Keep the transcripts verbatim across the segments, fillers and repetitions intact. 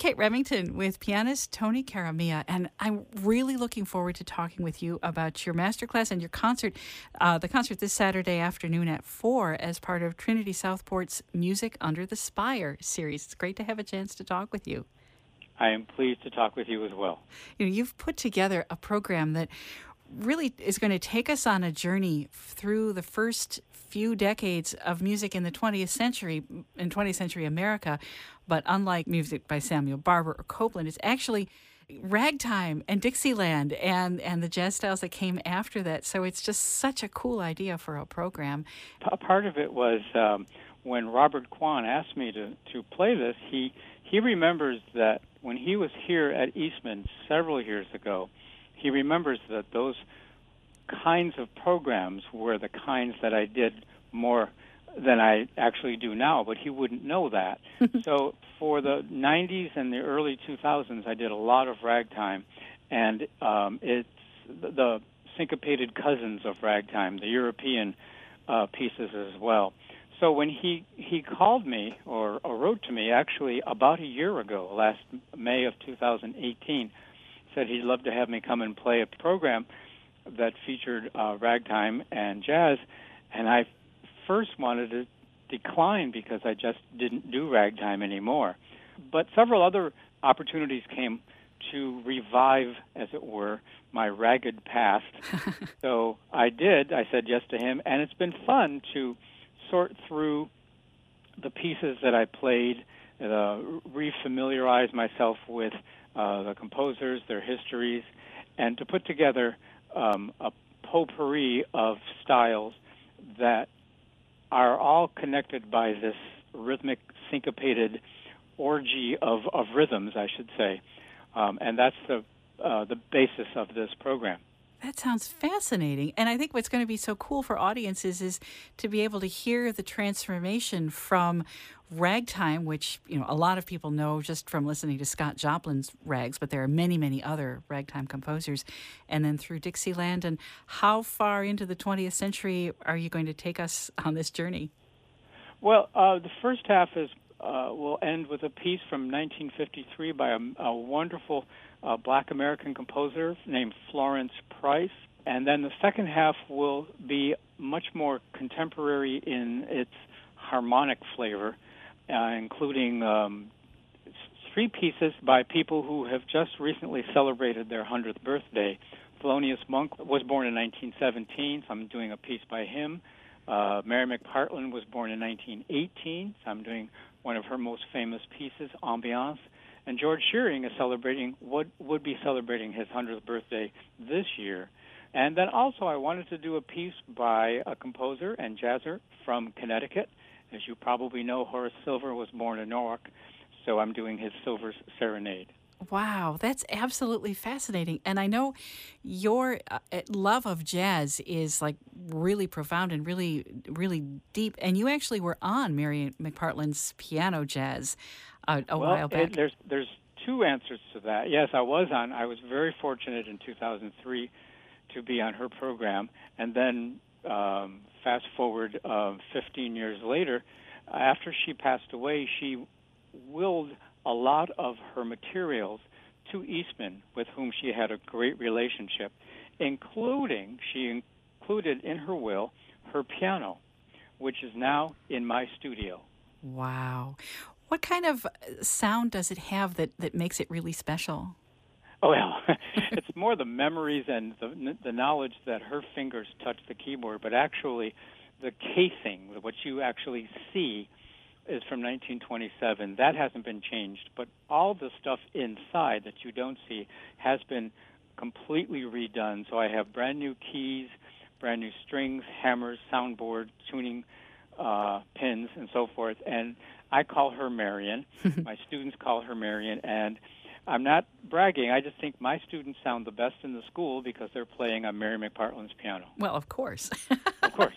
Kate Remington with pianist Tony Caramia, and I'm really looking forward to talking with you about your masterclass and your concert, uh, the concert this Saturday afternoon at four as part of Trinity Southport's Music Under the Spire series. It's great to have a chance to talk with you. I am pleased to talk with you as well. You know, you've put together a program that really is going to take us on a journey through the first few decades of music in the twentieth century, in twentieth century America. But unlike music by Samuel Barber or Copland, it's actually ragtime and Dixieland and, and the jazz styles that came after that. So it's just such a cool idea for a program. A part of it was um, when Robert Kwan asked me to, to play this, he, he remembers that when he was here at Eastman several years ago, he remembers that those kinds of programs were the kinds that I did more than I actually do now, but he wouldn't know that. So for the nineties and the early two thousands, I did a lot of ragtime, and um, it's the syncopated cousins of ragtime, the European uh, pieces as well. So when he, he called me, or, or wrote to me, actually about a year ago, last May of two thousand eighteen, said he'd love to have me come and play a program that featured uh, ragtime and jazz, and I first wanted to decline because I just didn't do ragtime anymore. But several other opportunities came to revive, as it were, my ragged past. So I did. I said yes to him, and it's been fun to sort through the pieces that I played, uh, refamiliarize myself with uh, the composers, their histories, and to put together um, a potpourri of styles that are all connected by this rhythmic, syncopated orgy of, of rhythms, I should say. Um, and that's the uh, the basis of this program. That sounds fascinating. And I think what's going to be so cool for audiences is to be able to hear the transformation from ragtime, which, you know, a lot of people know just from listening to Scott Joplin's rags, but there are many, many other ragtime composers, and then through Dixieland. And how far into the twentieth century are you going to take us on this journey? Well, uh, the first half is uh, will end with a piece from nineteen fifty-three by a, a wonderful uh, black American composer named Florence Price. And then the second half will be much more contemporary in its harmonic flavor, uh, including um, three pieces by people who have just recently celebrated their hundredth birthday. Thelonious Monk was born in nineteen seventeen, so I'm doing a piece by him. Uh, Mary McPartland was born in nineteen eighteen, so I'm doing one of her most famous pieces, Ambiance. And George Shearing is celebrating, would, would be celebrating his hundredth birthday this year. And then also I wanted to do a piece by a composer and jazzer from Connecticut. As you probably know, Horace Silver was born in Newark, so I'm doing his Silver's Serenade. Wow, that's absolutely fascinating. And I know your uh, love of jazz is like really profound and really, really deep. And you actually were on Mary McPartland's piano jazz uh, a well, while back. It, there's there's two answers to that. Yes, I was on. I was very fortunate in two thousand three to be on her program. And then um, fast forward uh, fifteen years later, after she passed away, she willed a lot of her materials to Eastman, with whom she had a great relationship, including, she included in her will her piano, which is now in my studio. Wow. What kind of sound does it have that, that makes it really special? Oh, well, it's more the memories and the, the knowledge that her fingers touch the keyboard, but actually the casing, what you actually see, is from nineteen twenty-seven. That hasn't been changed, but all the stuff inside that you don't see has been completely redone. So I have brand new keys, brand new strings, hammers, soundboard, tuning uh, pins, and so forth. And I call her Marion. My students call her Marion, and I'm not bragging. I just think my students sound the best in the school because they're playing on Mary McPartland's piano. Well, of course. Of course.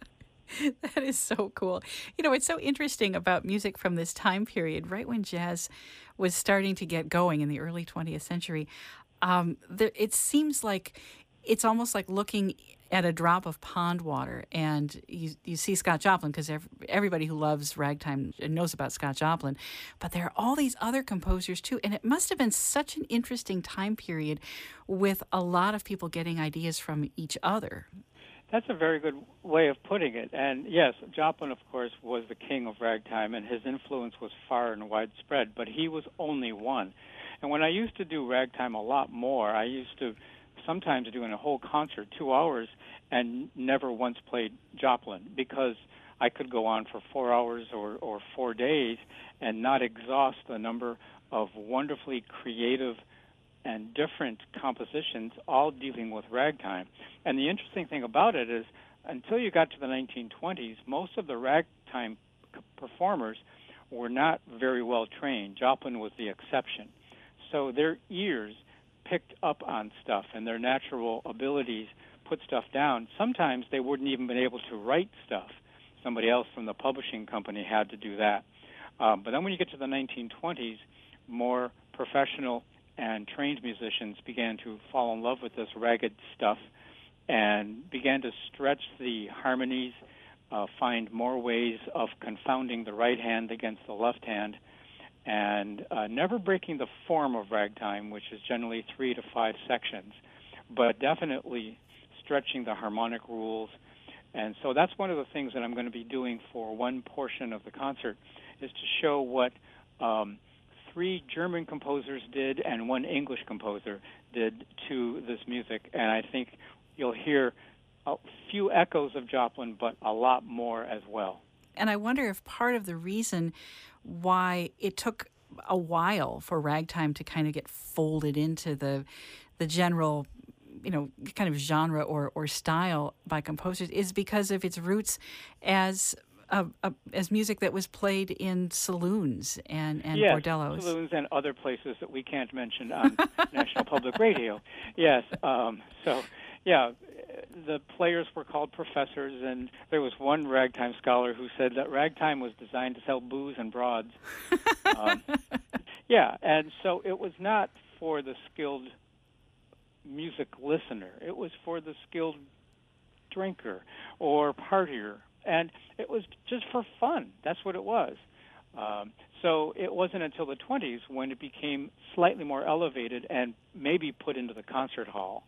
That is so cool. You know, it's so interesting about music from this time period, right when jazz was starting to get going in the early twentieth century. Um, there, it seems like it's almost like looking at a drop of pond water. And you, you see Scott Joplin, because everybody who loves ragtime knows about Scott Joplin. But there are all these other composers, too. And it must have been such an interesting time period with a lot of people getting ideas from each other. That's a very good way of putting it. And yes, Joplin, of course, was the king of ragtime, and his influence was far and widespread, but he was only one. And when I used to do ragtime a lot more, I used to sometimes do in a whole concert, two hours, and never once played Joplin, because I could go on for four hours or, or four days and not exhaust the number of wonderfully creative and different compositions, all dealing with ragtime. And the interesting thing about it is, until you got to the nineteen twenties, most of the ragtime performers were not very well trained. Joplin was the exception. So their ears picked up on stuff, and their natural abilities put stuff down. Sometimes they wouldn't even been able to write stuff. Somebody else from the publishing company had to do that. Um, but then when you get to the nineteen twenties, more professional and trained musicians began to fall in love with this ragged stuff and began to stretch the harmonies, uh, find more ways of confounding the right hand against the left hand, and uh, never breaking the form of ragtime, which is generally three to five sections, but definitely stretching the harmonic rules. And so that's one of the things that I'm going to be doing for one portion of the concert, is to show what um, three German composers did and one English composer did to this music. And I think you'll hear a few echoes of Joplin, but a lot more as well. And I wonder if part of the reason why it took a while for ragtime to kind of get folded into the the general, you know, kind of genre or, or style by composers is because of its roots as Uh, uh, as music that was played in saloons and, and yes, bordellos. Saloons and other places that we can't mention on National Public Radio. Yes. Um, so, yeah, the players were called professors, and there was one ragtime scholar who said that ragtime was designed to sell booze and broads. um, yeah, and so it was not for the skilled music listener. It was for the skilled drinker or partier. And it was just for fun. That's what it was. Um, so it wasn't until the twenties when it became slightly more elevated and maybe put into the concert hall.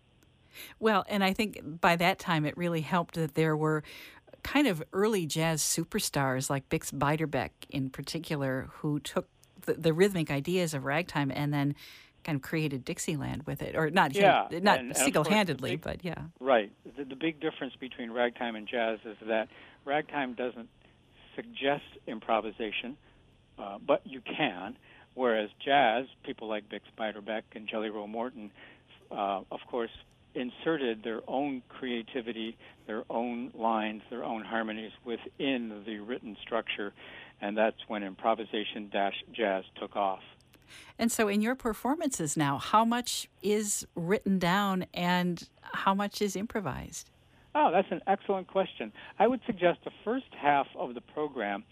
Well, and I think by that time it really helped that there were kind of early jazz superstars like Bix Beiderbecke in particular, who took the, the rhythmic ideas of ragtime and then kind of created Dixieland with it, or not yeah, him, not and, single-handedly, and big, but yeah. Right. The, the big difference between ragtime and jazz is that ragtime doesn't suggest improvisation, uh, but you can, whereas jazz, people like Bix Beiderbecke and Jelly Roll Morton, uh, of course, inserted their own creativity, their own lines, their own harmonies within the written structure, and that's when improvisation-jazz took off. And so in your performances now, how much is written down and how much is improvised? Oh, that's an excellent question. I would suggest the first half of the program,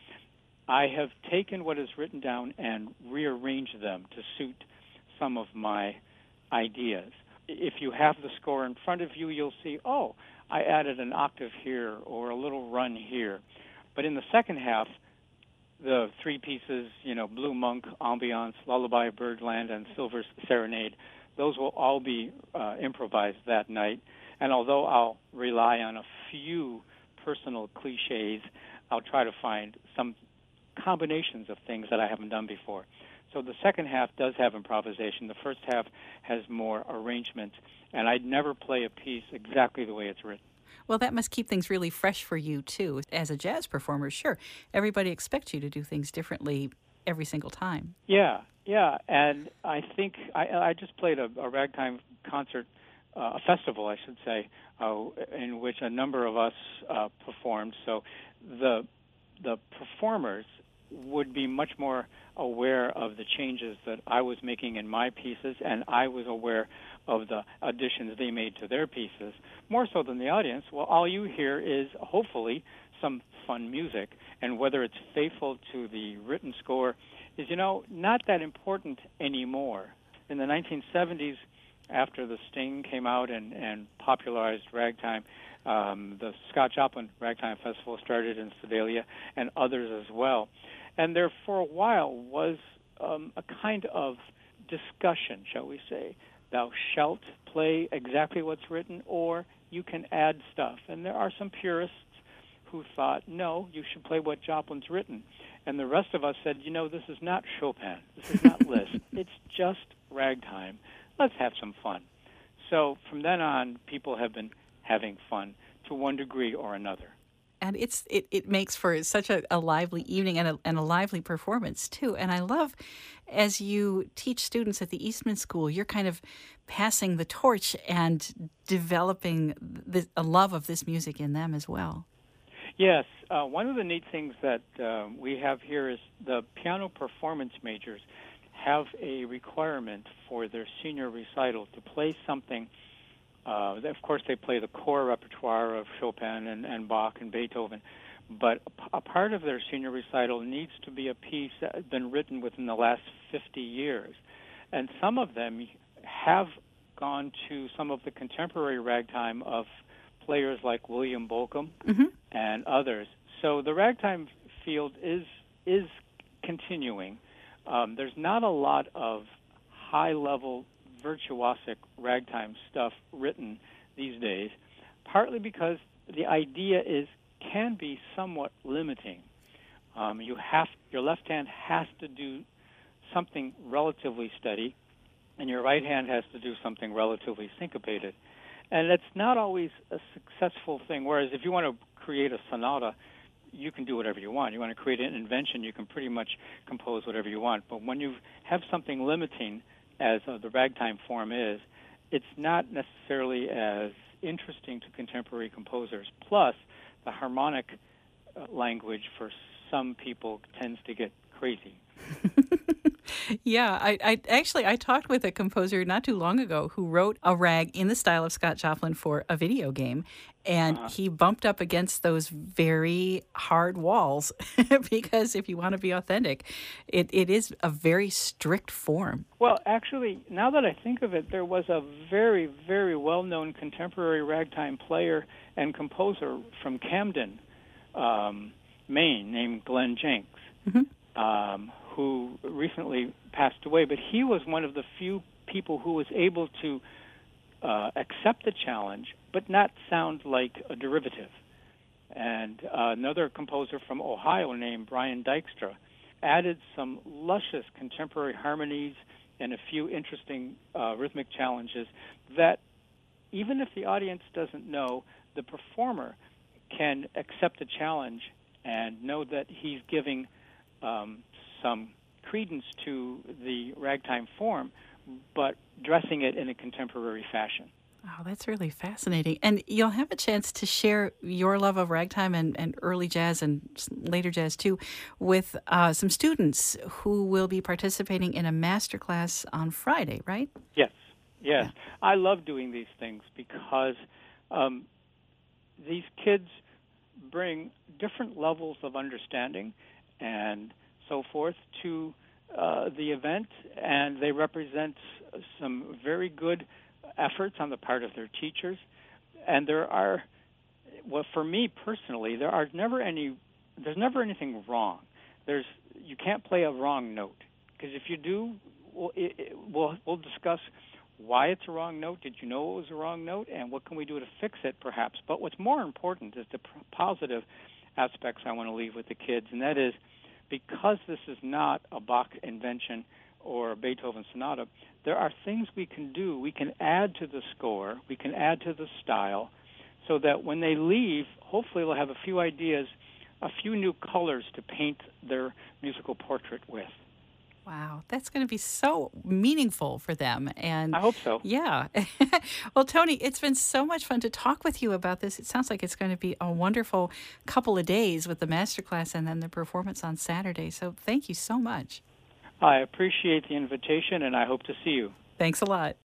I have taken what is written down and rearranged them to suit some of my ideas. If you have the score in front of you, you'll see, oh, I added an octave here or a little run here. But in the second half, the three pieces, you know, Blue Monk, Ambiance, Lullaby, Birdland, and Silver Serenade, those will all be uh, improvised that night. And although I'll rely on a few personal cliches, I'll try to find some combinations of things that I haven't done before. So the second half does have improvisation. The first half has more arrangement. And I'd never play a piece exactly the way it's written. Well, that must keep things really fresh for you, too. As a jazz performer, sure, everybody expects you to do things differently every single time. Yeah, yeah. And I think I, I just played a, a ragtime concert, uh, a festival, I should say, uh, in which a number of us uh, performed. So the the performers would be much more aware of the changes that I was making in my pieces, and I was aware of the additions they made to their pieces, more so than the audience. Well, all you hear is, hopefully, some fun music, and whether it's faithful to the written score is, you know, not that important anymore. In the nineteen seventies, after the Sting came out and, and popularized ragtime. Um, the Scott Joplin Ragtime Festival started in Sedalia, and others as well. And there, for a while, was um, a kind of discussion, shall we say. Thou shalt play exactly what's written, or you can add stuff. And there are some purists who thought, no, you should play what Joplin's written. And the rest of us said, you know, this is not Chopin. This is not Liszt. It's just ragtime. Let's have some fun. So from then on, people have been having fun to one degree or another. And it's it, it makes for such a, a lively evening and a, and a lively performance, too. And I love, as you teach students at the Eastman School, you're kind of passing the torch and developing the, a love of this music in them as well. Yes. Uh, one of the neat things that uh, we have here is the piano performance majors have a requirement for their senior recital to play something. Uh, of course, they play the core repertoire of Chopin and, and Bach and Beethoven, but a, a part of their senior recital needs to be a piece that has been written within the last fifty years. And some of them have gone to some of the contemporary ragtime of players like William Bolcom mm-hmm. and others. So the ragtime field is is continuing. Um, there's not a lot of high-level virtuosic ragtime stuff written these days, partly because the idea is can be somewhat limiting. Um, you have your left hand has to do something relatively steady, and your right hand has to do something relatively syncopated. And it's not always a successful thing, whereas if you want to create a sonata, you can do whatever you want. You want to create an invention, you can pretty much compose whatever you want. But when you have something limiting, as uh, the ragtime form is, it's not necessarily as interesting to contemporary composers. Plus, the harmonic uh, language for some people tends to get crazy. Yeah, I, I actually I talked with a composer not too long ago who wrote a rag in the style of Scott Joplin for a video game, and uh-huh. he bumped up against those very hard walls because if you want to be authentic, it, it is a very strict form. Well, actually, now that I think of it, there was a very, very well-known contemporary ragtime player and composer from Camden, um, Maine, named Glenn Jenks. Mm-hmm. Um, who recently passed away, but he was one of the few people who was able to uh, accept the challenge, but not sound like a derivative. And uh, another composer from Ohio named Brian Dykstra added some luscious contemporary harmonies and a few interesting uh, rhythmic challenges that even if the audience doesn't know, the performer can accept the challenge and know that he's giving um, some credence to the ragtime form, but dressing it in a contemporary fashion. Oh, that's really fascinating. And you'll have a chance to share your love of ragtime and, and early jazz and later jazz, too, with uh, some students who will be participating in a master class on Friday, right? Yes, yes. Yeah. I love doing these things because um, these kids bring different levels of understanding and so forth to uh, the event, and they represent some very good efforts on the part of their teachers. And there are, well, for me personally, there are never any, there's never anything wrong. There's, you can't play a wrong note, because if you do, we'll, it, it, we'll, we'll discuss why it's a wrong note. Did you know it was a wrong note, and what can we do to fix it, perhaps? But what's more important is the positive aspects I want to leave with the kids, and that is, because this is not a Bach invention or a Beethoven sonata, there are things we can do. We can add to the score, we can add to the style, so that when they leave, hopefully they'll have a few ideas, a few new colors to paint their musical portrait with. Wow, that's going to be so meaningful for them. And I hope so. Yeah. Well, Tony, it's been so much fun to talk with you about this. It sounds like it's going to be a wonderful couple of days with the masterclass and then the performance on Saturday. So thank you so much. I appreciate the invitation, and I hope to see you. Thanks a lot.